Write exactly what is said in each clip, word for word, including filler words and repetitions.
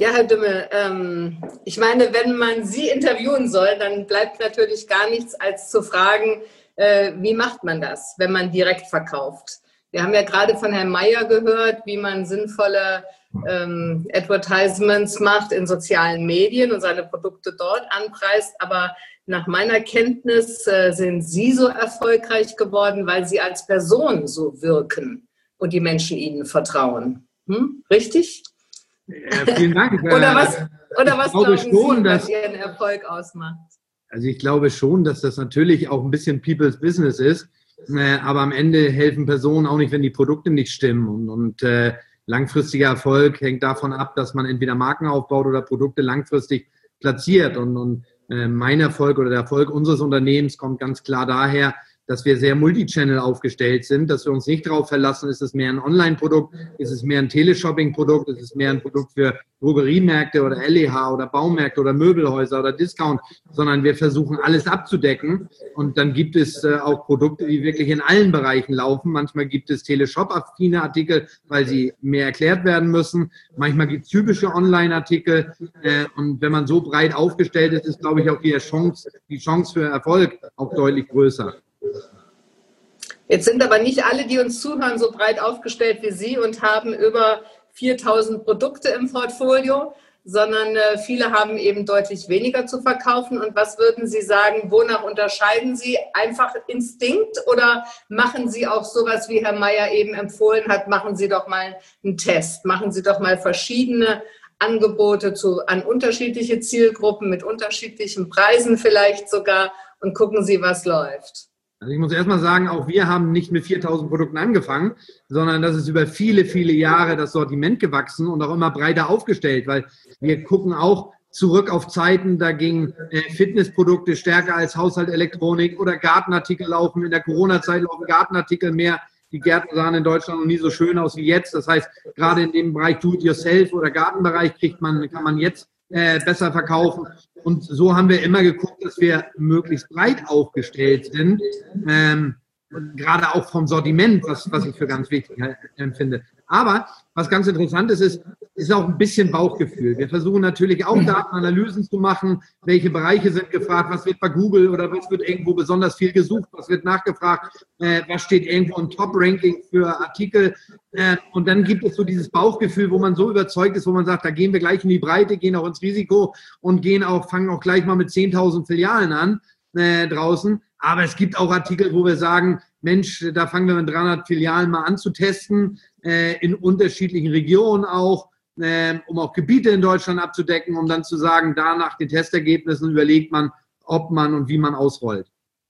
Ja, Herr Dümmel, ähm, ich meine, wenn man Sie interviewen soll, dann bleibt natürlich gar nichts, als zu fragen, äh, wie macht man das, wenn man direkt verkauft? Wir haben ja gerade von Herrn Mayer gehört, wie man sinnvolle ähm, Advertisements macht in sozialen Medien und seine Produkte dort anpreist. Aber nach meiner Kenntnis äh, sind Sie so erfolgreich geworden, weil Sie als Person so wirken und die Menschen Ihnen vertrauen. Hm? Richtig? Ja, vielen Dank. Oder was, oder was glaube glauben schon, Sie, dass, was Ihren Erfolg ausmacht? Also ich glaube schon, dass das natürlich auch ein bisschen People's Business ist, äh, aber am Ende helfen Personen auch nicht, wenn die Produkte nicht stimmen. Und, und äh, langfristiger Erfolg hängt davon ab, dass man entweder Marken aufbaut oder Produkte langfristig platziert. Und, und äh, mein Erfolg oder der Erfolg unseres Unternehmens kommt ganz klar daher, dass wir sehr Multichannel aufgestellt sind, dass wir uns nicht darauf verlassen, ist es mehr ein Online-Produkt, ist es mehr ein Teleshopping-Produkt, ist es mehr ein Produkt für Drogeriemärkte oder L E H oder Baumärkte oder Möbelhäuser oder Discount, sondern wir versuchen alles abzudecken und dann gibt es äh, auch Produkte, die wirklich in allen Bereichen laufen. Manchmal gibt es Teleshop-affine Artikel, weil sie mehr erklärt werden müssen. Manchmal gibt es typische Online-Artikel äh, und wenn man so breit aufgestellt ist, ist, glaube ich, auch die Chance, die Chance für Erfolg auch deutlich größer. Jetzt sind aber nicht alle, die uns zuhören, so breit aufgestellt wie Sie und haben über viertausend Produkte im Portfolio, sondern äh, viele haben eben deutlich weniger zu verkaufen. Und was würden Sie sagen, wonach unterscheiden Sie? Einfach Instinkt oder machen Sie auch sowas, wie Herr Mayer eben empfohlen hat, machen Sie doch mal einen Test, machen Sie doch mal verschiedene Angebote zu, an unterschiedliche Zielgruppen mit unterschiedlichen Preisen vielleicht sogar und gucken Sie, was läuft. Also ich muss erstmal sagen, auch wir haben nicht mit viertausend Produkten angefangen, sondern das ist über viele, viele Jahre das Sortiment gewachsen und auch immer breiter aufgestellt, weil wir gucken auch zurück auf Zeiten, da gingen Fitnessprodukte stärker als Haushaltelektronik oder Gartenartikel laufen. In der Corona-Zeit laufen Gartenartikel mehr. Die Gärten sahen in Deutschland noch nie so schön aus wie jetzt. Das heißt, gerade in dem Bereich Do-it-yourself oder Gartenbereich kriegt man, kann man jetzt äh, besser verkaufen. Und so haben wir immer geguckt, dass wir möglichst breit aufgestellt sind. Ähm, gerade auch vom Sortiment, was, was ich für ganz wichtig empfinde. Aber was ganz interessant ist, ist, ist auch ein bisschen Bauchgefühl. Wir versuchen natürlich auch Datenanalysen zu machen, welche Bereiche sind gefragt, was wird bei Google oder was wird irgendwo besonders viel gesucht, was wird nachgefragt, äh, was steht irgendwo im Top-Ranking für Artikel. Äh, und dann gibt es so dieses Bauchgefühl, wo man so überzeugt ist, wo man sagt, da gehen wir gleich in die Breite, gehen auch ins Risiko und gehen auch, fangen auch gleich mal mit zehntausend Filialen an äh, draußen. Aber es gibt auch Artikel, wo wir sagen, Mensch, da fangen wir mit dreihundert Filialen mal an zu testen, äh, in unterschiedlichen Regionen auch, äh, um auch Gebiete in Deutschland abzudecken, um dann zu sagen, da nach den Testergebnissen überlegt man, ob man und wie man ausrollt.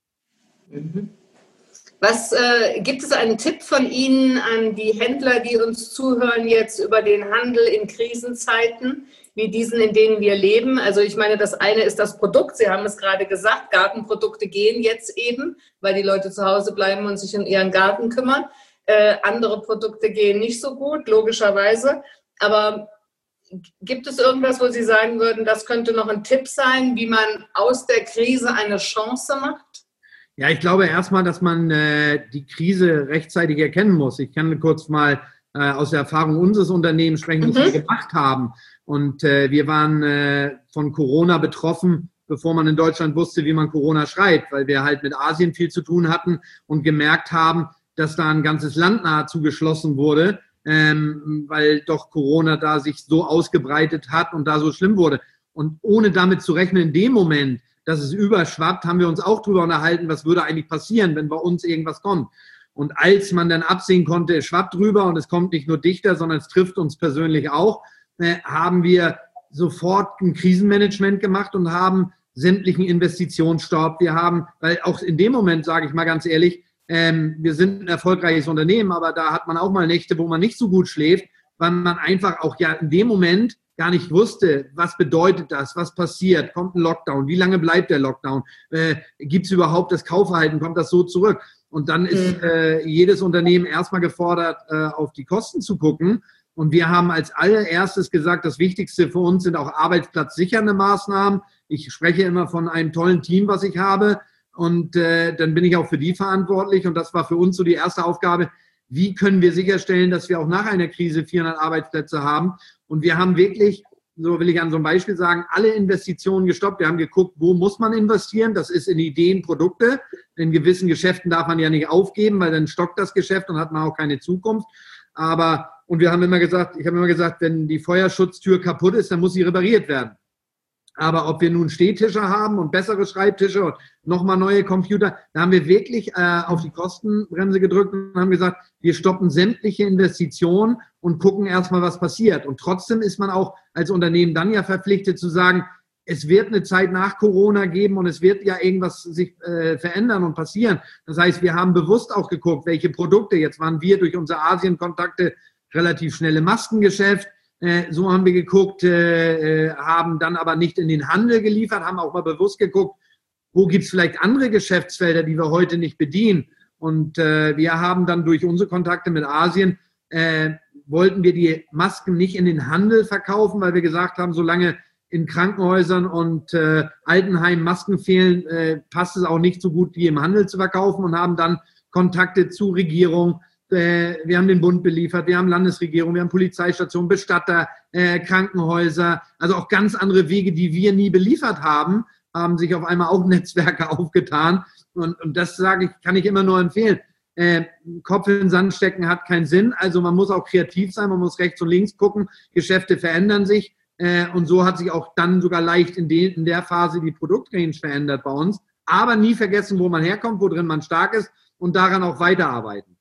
Was äh, gibt es einen Tipp von Ihnen an die Händler, die uns zuhören jetzt über den Handel in Krisenzeiten, wie diesen, in denen wir leben? Also ich meine, das eine ist das Produkt. Sie haben es gerade gesagt, Gartenprodukte gehen jetzt eben, weil die Leute zu Hause bleiben und sich um ihren Garten kümmern. Äh, andere Produkte gehen nicht so gut, logischerweise. Aber gibt es irgendwas, wo Sie sagen würden, das könnte noch ein Tipp sein, wie man aus der Krise eine Chance macht? Ja, ich glaube erstmal, dass man äh, die Krise rechtzeitig erkennen muss. Ich kann kurz mal äh, aus der Erfahrung unseres Unternehmens sprechen, was mhm. wir gemacht haben. Und äh, wir waren äh, von Corona betroffen, bevor man in Deutschland wusste, wie man Corona schreibt, weil wir halt mit Asien viel zu tun hatten und gemerkt haben, dass da ein ganzes Land nahezu geschlossen wurde, ähm, weil doch Corona da sich so ausgebreitet hat und da so schlimm wurde. Und ohne damit zu rechnen, in dem Moment, dass es überschwappt, haben wir uns auch darüber unterhalten, was würde eigentlich passieren, wenn bei uns irgendwas kommt. Und als man dann absehen konnte, es schwappt drüber und es kommt nicht nur dichter, sondern es trifft uns persönlich auch, äh, haben wir sofort ein Krisenmanagement gemacht und haben sämtlichen Investitionsstopp. Wir haben, weil auch in dem Moment, sage ich mal ganz ehrlich, ähm, wir sind ein erfolgreiches Unternehmen, aber da hat man auch mal Nächte, wo man nicht so gut schläft, weil man einfach auch ja in dem Moment gar nicht wusste, was bedeutet das, was passiert, kommt ein Lockdown, wie lange bleibt der Lockdown, äh, gibt es überhaupt das Kaufverhalten, kommt das so zurück? Und dann ist äh, jedes Unternehmen erstmal gefordert, äh, auf die Kosten zu gucken. Und wir haben als allererstes gesagt, das Wichtigste für uns sind auch arbeitsplatzsichernde Maßnahmen. Ich spreche immer von einem tollen Team, was ich habe. Und äh, dann bin ich auch für die verantwortlich. Und das war für uns so die erste Aufgabe. Wie können wir sicherstellen, dass wir auch nach einer Krise vierhundert Arbeitsplätze haben? Und wir haben wirklich so will ich an so einem Beispiel sagen, alle Investitionen gestoppt. Wir haben geguckt, wo muss man investieren? Das ist in Ideen, Produkte. In gewissen Geschäften darf man ja nicht aufgeben, weil dann stockt das Geschäft und hat man auch keine Zukunft. Aber, und wir haben immer gesagt, ich habe immer gesagt, wenn die Feuerschutztür kaputt ist, dann muss sie repariert werden. Aber ob wir nun Stehtische haben und bessere Schreibtische und nochmal neue Computer, da haben wir wirklich äh, auf die Kostenbremse gedrückt und haben gesagt, wir stoppen sämtliche Investitionen und gucken erstmal, was passiert. Und trotzdem ist man auch als Unternehmen dann ja verpflichtet zu sagen, es wird eine Zeit nach Corona geben und es wird ja irgendwas sich äh, verändern und passieren. Das heißt, wir haben bewusst auch geguckt, welche Produkte, jetzt waren wir durch unsere Asienkontakte relativ schnelle Maskengeschäft, so haben wir geguckt, äh, haben dann aber nicht in den Handel geliefert, haben auch mal bewusst geguckt, wo gibt es vielleicht andere Geschäftsfelder, die wir heute nicht bedienen. Und äh, wir haben dann durch unsere Kontakte mit Asien, äh, wollten wir die Masken nicht in den Handel verkaufen, weil wir gesagt haben, solange in Krankenhäusern und äh, Altenheimen Masken fehlen, äh, passt es auch nicht so gut, die im Handel zu verkaufen und haben dann Kontakte zu Regierung. Wir haben den Bund beliefert, wir haben Landesregierung, wir haben Polizeistationen, Bestatter, äh, Krankenhäuser, also auch ganz andere Wege, die wir nie beliefert haben, haben sich auf einmal auch Netzwerke aufgetan. Und, und das sage ich, kann ich immer nur empfehlen. Äh, Kopf in den Sand stecken hat keinen Sinn. Also man muss auch kreativ sein, man muss rechts und links gucken. Geschäfte verändern sich. Äh, und so hat sich auch dann sogar leicht in, de, in der Phase die Produktrange verändert bei uns. Aber nie vergessen, wo man herkommt, worin man stark ist und daran auch weiterarbeiten.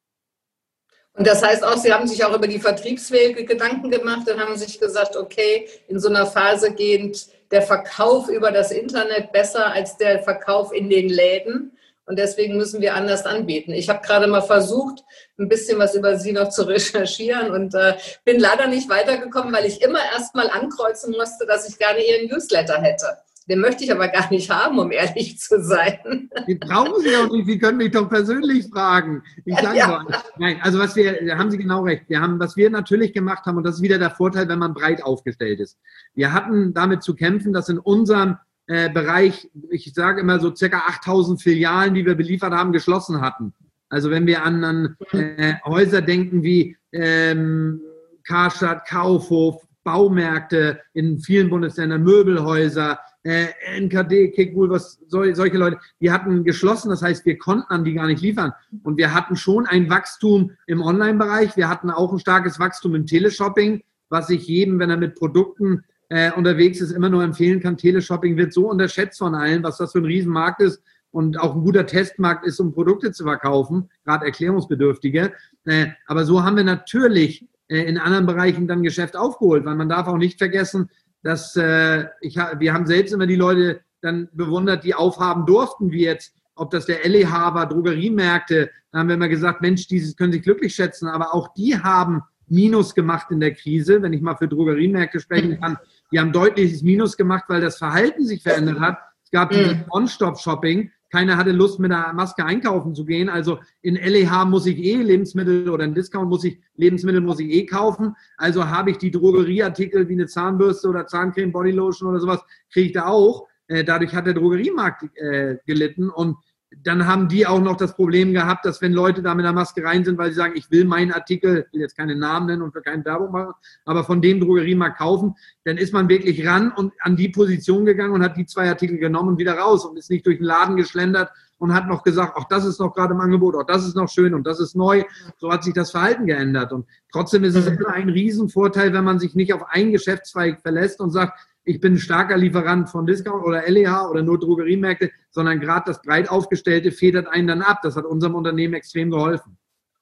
Und das heißt auch, Sie haben sich auch über die Vertriebswege Gedanken gemacht und haben sich gesagt, okay, in so einer Phase geht der Verkauf über das Internet besser als der Verkauf in den Läden. Und deswegen müssen wir anders anbieten. Ich habe gerade mal versucht, ein bisschen was über Sie noch zu recherchieren und äh, bin leider nicht weitergekommen, weil ich immer erst mal ankreuzen musste, dass ich gerne Ihren Newsletter hätte. Den möchte ich aber gar nicht haben, um ehrlich zu sein. Die brauchen Sie auch nicht, Sie können mich doch persönlich fragen. Ich sage ja. Doch, nein, also was wir, da haben Sie genau recht. Wir haben, was wir natürlich gemacht haben, und das ist wieder der Vorteil, wenn man breit aufgestellt ist. Wir hatten damit zu kämpfen, dass in unserem äh, Bereich, ich sage immer so circa achttausend Filialen, die wir beliefert haben, geschlossen hatten. Also wenn wir an, an äh, Häuser denken wie ähm, Karstadt, Kaufhof, Baumärkte in vielen Bundesländern, Möbelhäuser, äh, N K D, Kickbull, was sol, solche Leute, die hatten geschlossen, das heißt, wir konnten an die gar nicht liefern. Und wir hatten schon ein Wachstum im Online-Bereich, wir hatten auch ein starkes Wachstum im Teleshopping, was ich jedem, wenn er mit Produkten äh, unterwegs ist, immer nur empfehlen kann. Teleshopping wird so unterschätzt von allen, was das für ein Riesenmarkt ist und auch ein guter Testmarkt ist, um Produkte zu verkaufen, gerade erklärungsbedürftige. Äh, aber so haben wir natürlich in anderen Bereichen dann Geschäft aufgeholt, weil man darf auch nicht vergessen, dass äh, ich, wir haben selbst immer die Leute dann bewundert, die aufhaben durften, wie jetzt, ob das der L E H war, Drogeriemärkte, da haben wir immer gesagt, Mensch, die können sich glücklich schätzen, aber auch die haben Minus gemacht in der Krise, wenn ich mal für Drogeriemärkte sprechen kann, die haben deutliches Minus gemacht, weil das Verhalten sich verändert hat. Es gab dieses On-Stop-Shopping, keiner hatte Lust, mit einer Maske einkaufen zu gehen. Also in L E H muss ich eh Lebensmittel oder in Discount muss ich Lebensmittel muss ich eh kaufen. Also habe ich die Drogerieartikel wie eine Zahnbürste oder Zahncreme, Bodylotion oder sowas, kriege ich da auch. Dadurch hat der Drogeriemarkt äh, gelitten. Und dann haben die auch noch das Problem gehabt, dass wenn Leute da mit einer Maske rein sind, weil sie sagen, ich will meinen Artikel, ich will jetzt keine Namen nennen und für keine Werbung machen, aber von dem Drogeriemarkt kaufen, dann ist man wirklich ran und an die Position gegangen und hat die zwei Artikel genommen und wieder raus und ist nicht durch den Laden geschlendert und hat noch gesagt, auch das ist noch gerade im Angebot, auch das ist noch schön und das ist neu. So hat sich das Verhalten geändert. Und trotzdem ist es immer ein Riesenvorteil, wenn man sich nicht auf einen Geschäftszweig verlässt und sagt, ich bin ein starker Lieferant von Discount oder L E H oder nur Drogeriemärkte, sondern gerade das breit aufgestellte federt einen dann ab. Das hat unserem Unternehmen extrem geholfen.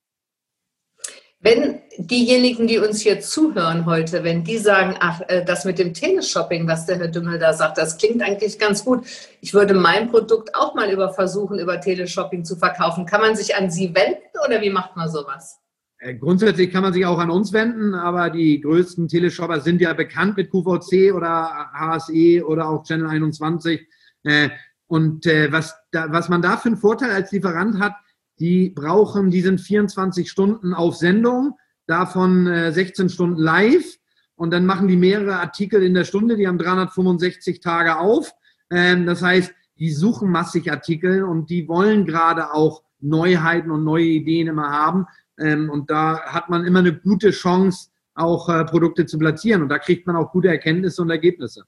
Wenn diejenigen, die uns hier zuhören heute, wenn die sagen, ach, das mit dem Teleshopping, was der Herr Dümmel da sagt, das klingt eigentlich ganz gut. Ich würde mein Produkt auch mal über versuchen, über Teleshopping zu verkaufen. Kann man sich an Sie wenden oder wie macht man sowas? Grundsätzlich kann man sich auch an uns wenden, aber die größten Teleshopper sind ja bekannt mit Q V C oder H S E oder auch Channel einundzwanzig. Und was, da, was man da für einen Vorteil als Lieferant hat, die brauchen, die sind vierundzwanzig Stunden auf Sendung, davon sechzehn Stunden live und dann machen die mehrere Artikel in der Stunde, die haben dreihundertfünfundsechzig Tage auf. Das heißt, die suchen massig Artikel und die wollen gerade auch Neuheiten und neue Ideen immer haben. Und da hat man immer eine gute Chance, auch äh, Produkte zu platzieren. Und da kriegt man auch gute Erkenntnisse und Ergebnisse.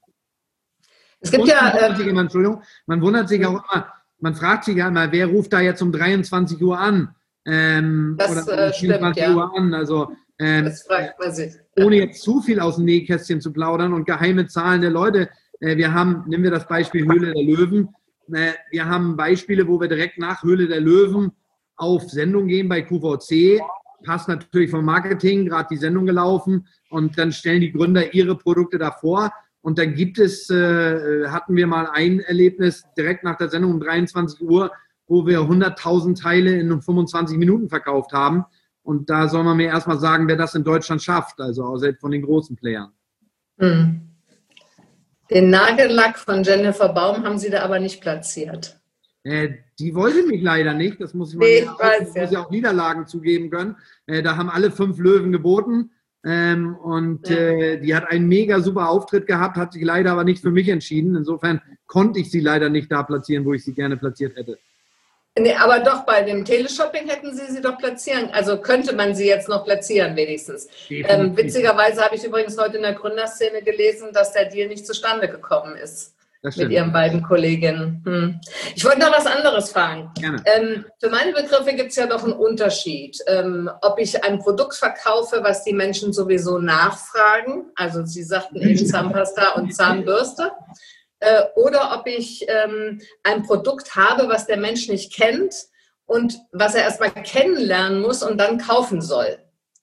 Es gibt und ja... Man wundert, äh, sich immer, Entschuldigung, man wundert sich auch immer, man fragt sich ja immer, wer ruft da jetzt um dreiundzwanzig Uhr an? Ähm, das oder um äh, stimmt, vierundzwanzig ja. Uhr an. Also, ähm, Das fragt man sich. ohne jetzt zu viel aus dem Nähkästchen zu plaudern und geheime Zahlen der Leute. Äh, wir haben, nehmen wir das Beispiel Höhle der Löwen. Äh, wir haben Beispiele, wo wir direkt nach Höhle der Löwen auf Sendung gehen bei Q V C. Passt natürlich vom Marketing, gerade die Sendung gelaufen. Und dann stellen die Gründer ihre Produkte davor. Und dann gibt es, äh, hatten wir mal ein Erlebnis direkt nach der Sendung um dreiundzwanzig Uhr, wo wir hunderttausend Teile in fünfundzwanzig Minuten verkauft haben. Und da soll man mir erstmal sagen, wer das in Deutschland schafft, also außer von den großen Playern. Hm. Den Nagellack von Jennifer Baum haben Sie da aber nicht platziert. Äh, die wollte mich leider nicht, das muss ich, Nee, ja ich auch, weiß, muss ja. ja auch Niederlagen zugeben können. Äh, da haben alle fünf Löwen geboten. Ähm, und Ja. äh, die hat einen mega super Auftritt gehabt, hat sich leider aber nicht für mich entschieden. Insofern konnte ich sie leider nicht da platzieren, wo ich sie gerne platziert hätte. Nee, aber doch bei dem Teleshopping hätten Sie sie doch platzieren. Also könnte man sie jetzt noch platzieren, wenigstens. Ähm, witzigerweise habe ich übrigens heute in der Gründerszene gelesen, dass der Deal nicht zustande gekommen ist mit Ihren beiden Kolleginnen. Hm. Ich wollte noch was anderes fragen. Ähm, für meine Begriffe gibt es ja doch einen Unterschied, ähm, ob ich ein Produkt verkaufe, was die Menschen sowieso nachfragen. Also Sie sagten eben Zahnpasta und Zahnbürste. Äh, oder ob ich ähm, ein Produkt habe, was der Mensch nicht kennt und was er erstmal kennenlernen muss und dann kaufen soll.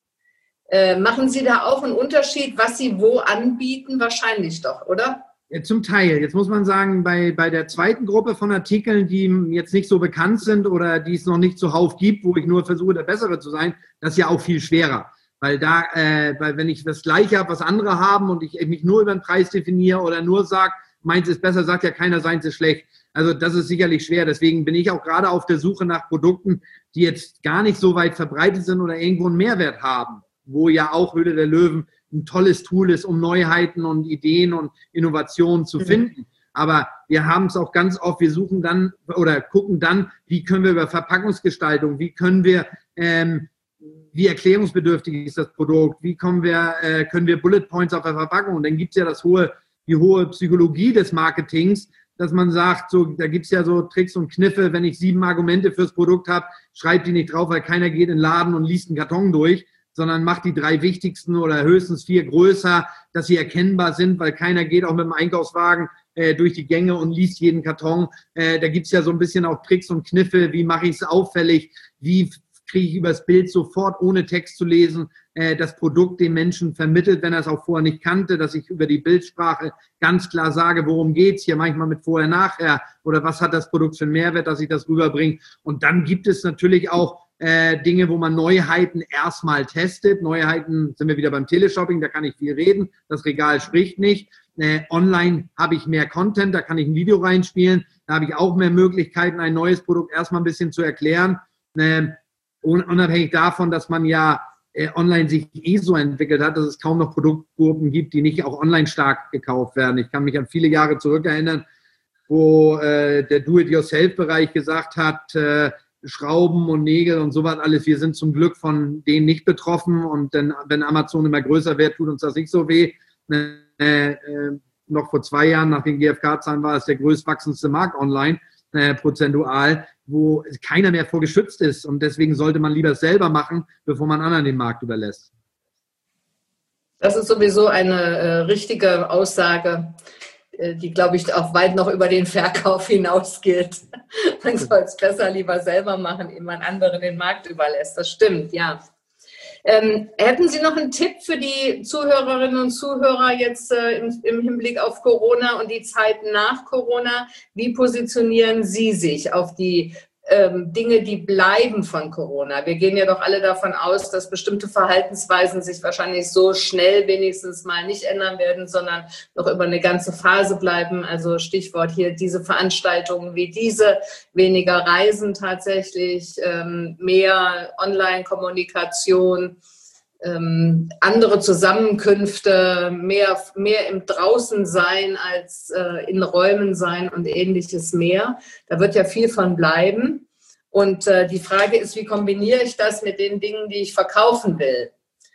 Äh, machen Sie da auch einen Unterschied, was Sie wo anbieten? Wahrscheinlich doch, oder? Ja, zum Teil. Jetzt muss man sagen, bei, bei der zweiten Gruppe von Artikeln, die jetzt nicht so bekannt sind oder die es noch nicht zuhauf gibt, wo ich nur versuche, der Bessere zu sein, das ist ja auch viel schwerer. Weil da, äh, weil wenn ich das Gleiche habe, was andere haben und ich mich nur über den Preis definiere oder nur sage, meins ist besser, sagt ja keiner, seins ist schlecht. Also das ist sicherlich schwer. Deswegen bin ich auch gerade auf der Suche nach Produkten, die jetzt gar nicht so weit verbreitet sind oder irgendwo einen Mehrwert haben, wo ja auch Höhle der Löwen ein tolles Tool ist, um Neuheiten und Ideen und Innovationen zu finden. Aber wir haben es auch ganz oft, wir suchen dann oder gucken dann, wie können wir über Verpackungsgestaltung, wie können wir, ähm, wie erklärungsbedürftig ist das Produkt, wie kommen wir, äh, können wir Bullet Points auf der Verpackung. Und dann gibt es ja das hohe, die hohe Psychologie des Marketings, dass man sagt, so, da gibt es ja so Tricks und Kniffe, wenn ich sieben Argumente fürs Produkt habe, schreibt die nicht drauf, weil keiner geht in den Laden und liest einen Karton durch, sondern macht die drei wichtigsten oder höchstens vier größer, dass sie erkennbar sind, weil keiner geht auch mit dem Einkaufswagen äh, durch die Gänge und liest jeden Karton. Äh, da gibt's ja so ein bisschen auch Tricks und Kniffe, wie mache ich es auffällig, wie kriege ich übers Bild sofort, ohne Text zu lesen, äh, das Produkt den Menschen vermittelt, wenn er es auch vorher nicht kannte, dass ich über die Bildsprache ganz klar sage, worum geht's hier, manchmal mit vorher, nachher oder was hat das Produkt für einen Mehrwert, dass ich das rüberbringe. Und dann gibt es natürlich auch Äh, Dinge, wo man Neuheiten erstmal testet. Neuheiten sind wir wieder beim Teleshopping, da kann ich viel reden. Das Regal spricht nicht. Äh, online habe ich mehr Content, da kann ich ein Video reinspielen. Da habe ich auch mehr Möglichkeiten, ein neues Produkt erstmal ein bisschen zu erklären. Äh, unabhängig davon, dass man ja äh, online sich eh so entwickelt hat, dass es kaum noch Produktgruppen gibt, die nicht auch online stark gekauft werden. Ich kann mich an viele Jahre zurückerinnern, wo äh, der Do-it-yourself-Bereich gesagt hat, äh, Schrauben und Nägel und sowas alles, wir sind zum Glück von denen nicht betroffen und denn, wenn Amazon immer größer wird, tut uns das nicht so weh. Äh, äh, noch vor zwei Jahren, nach den G F K-Zahlen, war es der größtwachsendste Markt online, äh, prozentual, wo keiner mehr vor geschützt ist und deswegen sollte man lieber selber machen, bevor man anderen den Markt überlässt. Das ist sowieso eine äh, richtige Aussage, die, glaube ich, auch weit noch über den Verkauf hinausgeht. Man soll es besser lieber selber machen, ehe man anderen den Markt überlässt. Das stimmt, ja. Ähm, hätten Sie noch einen Tipp für die Zuhörerinnen und Zuhörer jetzt äh, im, im Hinblick auf Corona und die Zeiten nach Corona? Wie positionieren Sie sich auf die ähm, Dinge, die bleiben von Corona? Wir gehen ja doch alle davon aus, dass bestimmte Verhaltensweisen sich wahrscheinlich so schnell wenigstens mal nicht ändern werden, sondern noch über eine ganze Phase bleiben. Also Stichwort hier diese Veranstaltungen wie diese, weniger Reisen tatsächlich, ähm, mehr Online-Kommunikation, ähm, andere Zusammenkünfte, mehr, mehr im Draußen sein als äh, in Räumen sein und ähnliches mehr. Da wird ja viel von bleiben. Und äh, die Frage ist, wie kombiniere ich das mit den Dingen, die ich verkaufen will?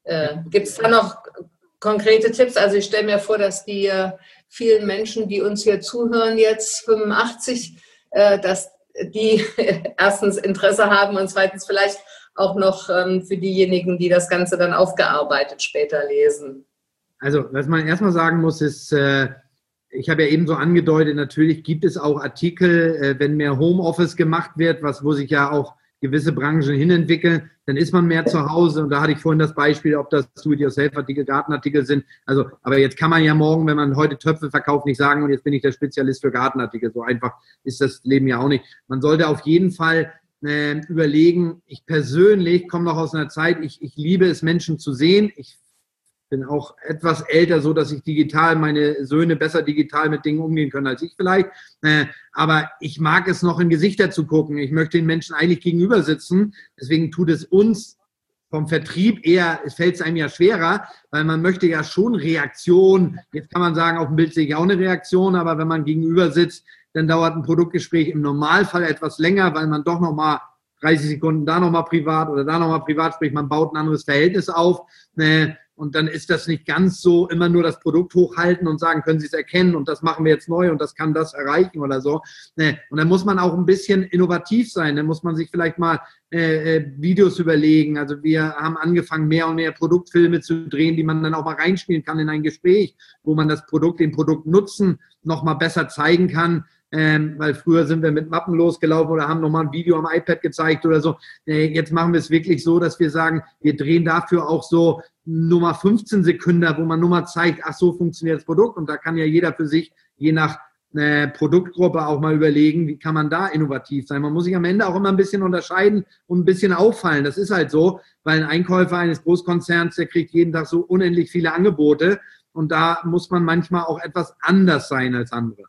Äh, Gibt es da noch konkrete Tipps? Also ich stelle mir vor, dass die äh, vielen Menschen, die uns hier zuhören, jetzt fünfundachtzig, äh, dass die erstens Interesse haben und zweitens vielleicht auch noch ähm, für diejenigen, die das Ganze dann aufgearbeitet später lesen. Also was man erstmal sagen muss, ist, äh, ich habe ja eben so angedeutet, natürlich gibt es auch Artikel, äh, wenn mehr Homeoffice gemacht wird, was wo sich ja auch gewisse Branchen hinentwickeln, dann ist man mehr zu Hause. Und da hatte ich vorhin das Beispiel, ob das Do-it-yourself-Artikel, Gartenartikel sind. Also, aber jetzt kann man ja morgen, wenn man heute Töpfe verkauft, nicht sagen, und jetzt bin ich der Spezialist für Gartenartikel. So einfach ist das Leben ja auch nicht. Man sollte auf jeden Fall äh, überlegen, ich persönlich komme noch aus einer Zeit, ich, ich liebe es, Menschen zu sehen. Ich bin auch etwas älter, so dass ich digital, meine Söhne besser digital mit Dingen umgehen können als ich vielleicht. Äh, aber ich mag es noch in Gesichter zu gucken. Ich möchte den Menschen eigentlich gegenüber sitzen. Deswegen tut es uns vom Vertrieb eher, es fällt es einem ja schwerer, weil man möchte ja schon Reaktion. Jetzt kann man sagen, auf dem Bild sehe ich auch eine Reaktion, aber wenn man gegenüber sitzt, dann dauert ein Produktgespräch im Normalfall etwas länger, weil man doch nochmal dreißig Sekunden da nochmal privat oder da nochmal privat spricht. Man baut ein anderes Verhältnis auf. Äh, Und dann ist das nicht ganz so immer nur das Produkt hochhalten und sagen, können Sie es erkennen und das machen wir jetzt neu und das kann das erreichen oder so. Und dann muss man auch ein bisschen innovativ sein. Dann muss man sich vielleicht mal äh, Videos überlegen. Also wir haben angefangen, mehr und mehr Produktfilme zu drehen, die man dann auch mal reinspielen kann in ein Gespräch, wo man das Produkt, den Produktnutzen noch mal besser zeigen kann. Ähm, weil früher sind wir mit Mappen losgelaufen oder haben nochmal ein Video am iPad gezeigt oder so. Äh, jetzt machen wir es wirklich so, dass wir sagen, wir drehen dafür auch so Nummer fünfzehn Sekunden, wo man nur mal zeigt, ach so funktioniert das Produkt. Und da kann ja jeder für sich, je nach äh, Produktgruppe auch mal überlegen, wie kann man da innovativ sein. Man muss sich am Ende auch immer ein bisschen unterscheiden und ein bisschen auffallen. Das ist halt so, weil ein Einkäufer eines Großkonzerns, der kriegt jeden Tag so unendlich viele Angebote. Und da muss man manchmal auch etwas anders sein als andere.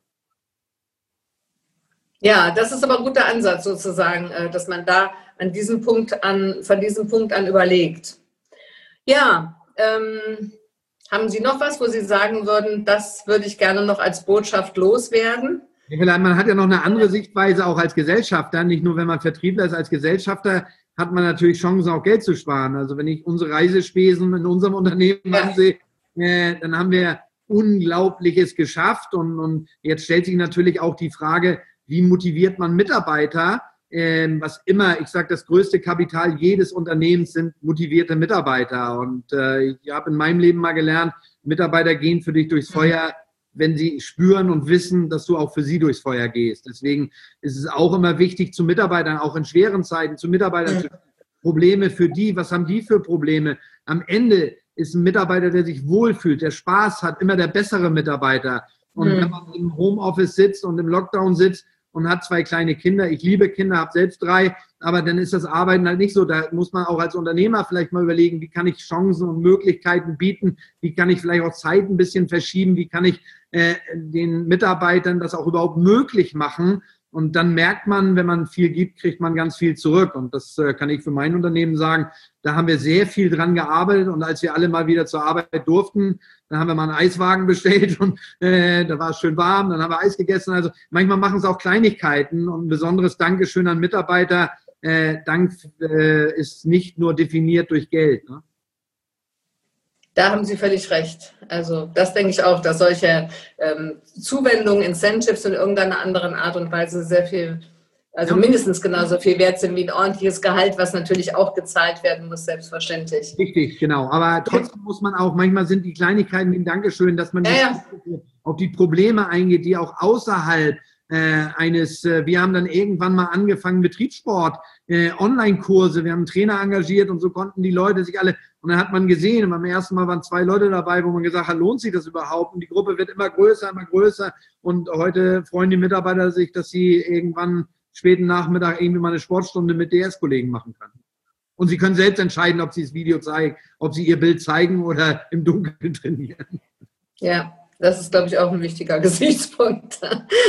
Ja, das ist aber ein guter Ansatz sozusagen, dass man da an diesem Punkt an, von diesem Punkt an überlegt. Ja, ähm, haben Sie noch was, wo Sie sagen würden, das würde ich gerne noch als Botschaft loswerden? Man hat ja noch eine andere Sichtweise auch als Gesellschafter, nicht nur wenn man Vertriebler ist, als Gesellschafter hat man natürlich Chancen, auch Geld zu sparen. Also wenn ich unsere Reisespesen in unserem Unternehmen ja. ansehe, äh, dann haben wir Unglaubliches geschafft und, und jetzt stellt sich natürlich auch die Frage, wie motiviert man Mitarbeiter? Ähm, was immer, ich sage, das größte Kapital jedes Unternehmens sind motivierte Mitarbeiter. Und äh, ich habe in meinem Leben mal gelernt, Mitarbeiter gehen für dich durchs Feuer, wenn sie spüren und wissen, dass du auch für sie durchs Feuer gehst. Deswegen ist es auch immer wichtig, zu Mitarbeitern, auch in schweren Zeiten, zu Mitarbeitern, ja. Probleme für die, was haben die für Probleme? Am Ende ist ein Mitarbeiter, der sich wohlfühlt, der Spaß hat, immer der bessere Mitarbeiter. Und mhm. wenn man im Homeoffice sitzt und im Lockdown sitzt, und hat zwei kleine Kinder. Ich liebe Kinder, habe selbst drei, aber dann ist das Arbeiten halt nicht so. Da muss man auch als Unternehmer vielleicht mal überlegen, wie kann ich Chancen und Möglichkeiten bieten, wie kann ich vielleicht auch Zeit ein bisschen verschieben, wie kann ich äh, den Mitarbeitern das auch überhaupt möglich machen. Und dann merkt man, wenn man viel gibt, kriegt man ganz viel zurück. Und das äh, kann ich für mein Unternehmen sagen. Da haben wir sehr viel dran gearbeitet. Und als wir alle mal wieder zur Arbeit durften, dann haben wir mal einen Eiswagen bestellt und äh, da war es schön warm. Dann haben wir Eis gegessen. Also manchmal machen es auch Kleinigkeiten. Und ein besonderes Dankeschön an Mitarbeiter. Äh, Dank äh, ist nicht nur definiert durch Geld, ne? Da haben Sie völlig recht. Also das denke ich auch, dass solche ähm, Zuwendungen, Incentives in irgendeiner anderen Art und Weise sehr viel, also ja. mindestens genauso viel wert sind wie ein ordentliches Gehalt, was natürlich auch gezahlt werden muss, selbstverständlich. Richtig, genau. Aber trotzdem muss man auch, manchmal sind die Kleinigkeiten wie ein Dankeschön, dass man ja, ja. auf die Probleme eingeht, die auch außerhalb äh, eines, äh, wir haben dann irgendwann mal angefangen, Betriebssport, äh, Online-Kurse, wir haben einen Trainer engagiert und so konnten die Leute sich alle, und dann hat man gesehen, und beim ersten Mal waren zwei Leute dabei, wo man gesagt hat, lohnt sich das überhaupt? Und die Gruppe wird immer größer, immer größer. Und heute freuen die Mitarbeiter sich, dass sie irgendwann späten Nachmittag irgendwie mal eine Sportstunde mit D S-Kollegen machen können. Und sie können selbst entscheiden, ob sie das Video zeigen, ob sie ihr Bild zeigen oder im Dunkeln trainieren. Ja, das ist, glaube ich, auch ein wichtiger Gesichtspunkt.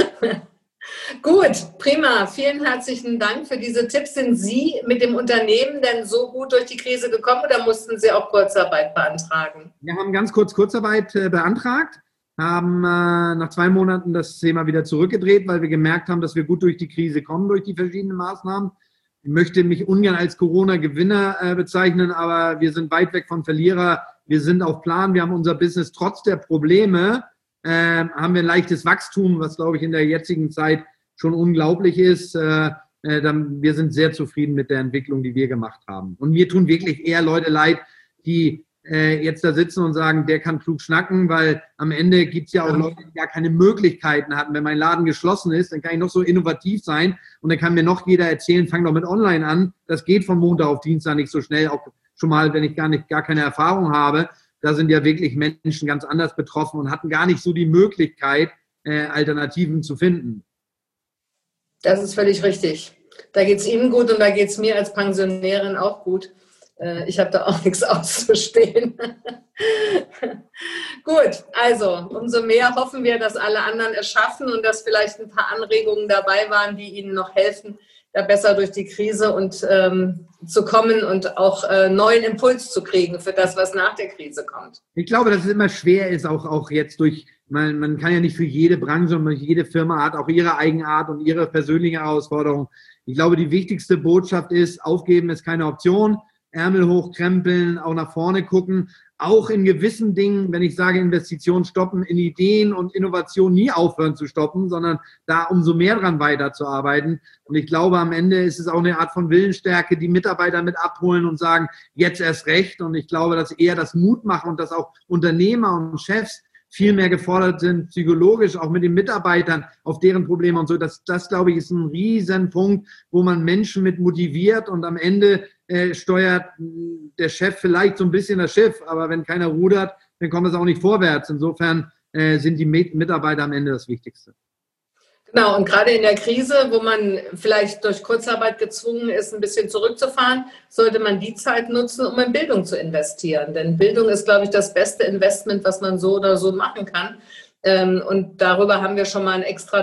Gut, prima. Vielen herzlichen Dank für diese Tipps. Sind Sie mit dem Unternehmen denn so gut durch die Krise gekommen oder mussten Sie auch Kurzarbeit beantragen? Wir haben ganz kurz Kurzarbeit äh, beantragt, haben äh, nach zwei Monaten das Thema wieder zurückgedreht, weil wir gemerkt haben, dass wir gut durch die Krise kommen, durch die verschiedenen Maßnahmen. ich möchte mich ungern als Corona-Gewinner äh, bezeichnen, aber wir sind weit weg von Verlierer. Wir sind auf Plan, wir haben unser Business trotz der Probleme, äh, haben wir ein leichtes Wachstum, was, glaube ich, in der jetzigen Zeit schon unglaublich ist. Äh, äh, dann, wir sind sehr zufrieden mit der Entwicklung, die wir gemacht haben. Und mir tun wirklich eher Leute leid, die äh, jetzt da sitzen und sagen, der kann klug schnacken, weil am Ende gibt es ja auch Leute, die gar keine Möglichkeiten hatten. Wenn mein Laden geschlossen ist, dann kann ich noch so innovativ sein und dann kann mir noch jeder erzählen, fang doch mit Online an. Das geht von Montag auf Dienstag nicht so schnell, auch schon mal, wenn ich gar nicht, gar keine Erfahrung habe. Da sind ja wirklich Menschen ganz anders betroffen und hatten gar nicht so die Möglichkeit, äh, Alternativen zu finden. Das ist völlig richtig. Da geht es Ihnen gut und da geht es mir als Pensionärin auch gut. Ich habe da auch nichts auszustehen. Gut, also umso mehr hoffen wir, dass alle anderen es schaffen und dass vielleicht ein paar Anregungen dabei waren, die Ihnen noch helfen, da besser durch die Krise und ähm, zu kommen und auch äh, neuen Impuls zu kriegen für das, was nach der Krise kommt. Ich glaube, dass es immer schwer ist, auch, auch jetzt durch, man, man kann ja nicht für jede Branche und jede Firma hat auch ihre Eigenart und ihre persönliche Herausforderung. Ich glaube, die wichtigste Botschaft ist, aufgeben ist keine Option. Ärmel hochkrempeln, auch nach vorne gucken, auch in gewissen Dingen, wenn ich sage Investitionen stoppen, in Ideen und Innovation nie aufhören zu stoppen, sondern da umso mehr dran weiterzuarbeiten. Und ich glaube, am Ende ist es auch eine Art von Willensstärke, die Mitarbeiter mit abholen und sagen, jetzt erst recht. Und ich glaube, dass eher das Mut machen und dass auch Unternehmer und Chefs viel mehr gefordert sind, psychologisch, auch mit den Mitarbeitern, auf deren Probleme und so. Das, das glaube ich, ist ein Riesenpunkt, wo man Menschen mit motiviert und am Ende äh, steuert der Chef vielleicht so ein bisschen das Schiff, aber wenn keiner rudert, dann kommt es auch nicht vorwärts. Insofern äh, sind die Mitarbeiter am Ende das Wichtigste. Genau, und gerade in der Krise, wo man vielleicht durch Kurzarbeit gezwungen ist, ein bisschen zurückzufahren, sollte man die Zeit nutzen, um in Bildung zu investieren. Denn Bildung ist, glaube ich, das beste Investment, was man so oder so machen kann. Und darüber haben wir schon mal einen extra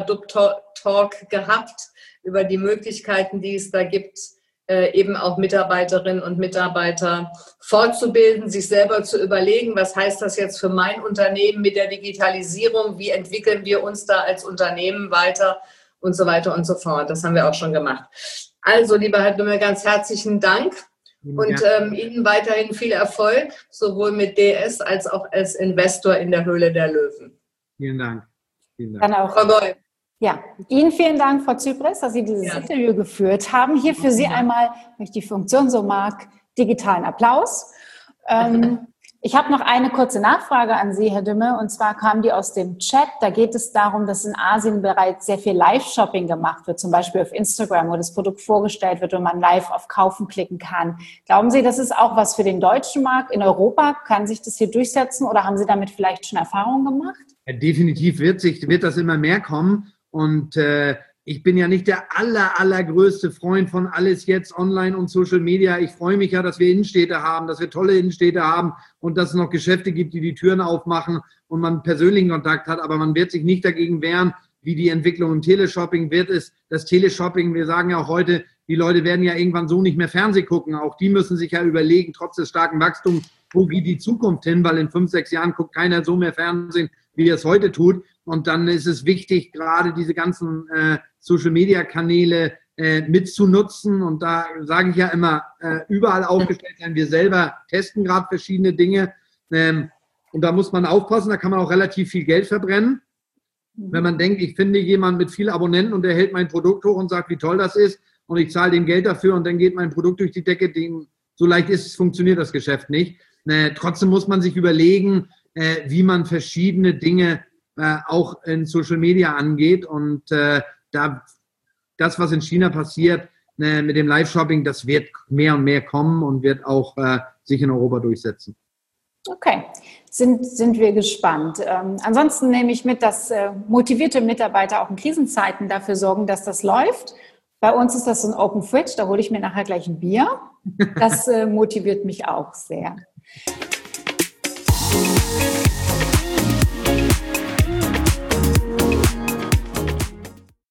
Talk gehabt, über die Möglichkeiten, die es da gibt, eben auch Mitarbeiterinnen und Mitarbeiter fortzubilden, sich selber zu überlegen, was heißt das jetzt für mein Unternehmen mit der Digitalisierung, wie entwickeln wir uns da als Unternehmen weiter und so weiter und so fort. Das haben wir auch schon gemacht. Also, lieber Herr Dümmel, ganz herzlichen Dank und ja. ähm, Ihnen weiterhin viel Erfolg, sowohl mit D S als auch als Investor in der Höhle der Löwen. Vielen Dank. Vielen Dank. Dann auch. Frau Goll. Ja, Ihnen vielen Dank, Frau Zypris, dass Sie dieses ja. Interview geführt haben. Hier für Sie einmal, wenn ich die Funktion so mag, digitalen Applaus. Ähm, ich habe noch eine kurze Nachfrage an Sie, Herr Dümmel, und zwar kam die aus dem Chat. Da geht es darum, dass in Asien bereits sehr viel Live-Shopping gemacht wird, zum Beispiel auf Instagram, wo das Produkt vorgestellt wird und man live auf Kaufen klicken kann. Glauben Sie, das ist auch was für den deutschen Markt? In Europa kann sich das hier durchsetzen oder haben Sie damit vielleicht schon Erfahrungen gemacht? Ja, definitiv wird, sich, wird das immer mehr kommen. Und äh, ich bin ja nicht der aller, allergrößte Freund von alles jetzt online und Social Media. Ich freue mich ja, dass wir Innenstädte haben, dass wir tolle Innenstädte haben und dass es noch Geschäfte gibt, die die Türen aufmachen und man persönlichen Kontakt hat. Aber man wird sich nicht dagegen wehren, wie die Entwicklung im Teleshopping wird. Es das Teleshopping, wir sagen ja auch heute, die Leute werden ja irgendwann so nicht mehr Fernsehen gucken. Auch die müssen sich ja überlegen, trotz des starken Wachstums, wo geht die Zukunft hin? Weil in fünf, sechs Jahren guckt keiner so mehr Fernsehen, wie er es heute tut. Und dann ist es wichtig, gerade diese ganzen äh, Social-Media-Kanäle äh, mitzunutzen. Und da sage ich ja immer, äh, überall aufgestellt sein. Wir selber testen gerade verschiedene Dinge. Ähm, und da muss man aufpassen, da kann man auch relativ viel Geld verbrennen. Wenn man denkt, ich finde jemanden mit vielen Abonnenten und der hält mein Produkt hoch und sagt, wie toll das ist und ich zahle dem Geld dafür und dann geht mein Produkt durch die Decke, dem, so leicht ist es, funktioniert das Geschäft nicht. Äh, trotzdem muss man sich überlegen, äh, wie man verschiedene Dinge äh, auch in Social Media angeht und äh, da das, was in China passiert äh, mit dem Live-Shopping, das wird mehr und mehr kommen und wird auch äh, sich in Europa durchsetzen. Okay, sind, sind wir gespannt. Ähm, ansonsten nehme ich mit, dass äh, motivierte Mitarbeiter auch in Krisenzeiten dafür sorgen, dass das läuft. Bei uns ist das so ein Open Fridge, da hole ich mir nachher gleich ein Bier. Das äh, motiviert mich auch sehr.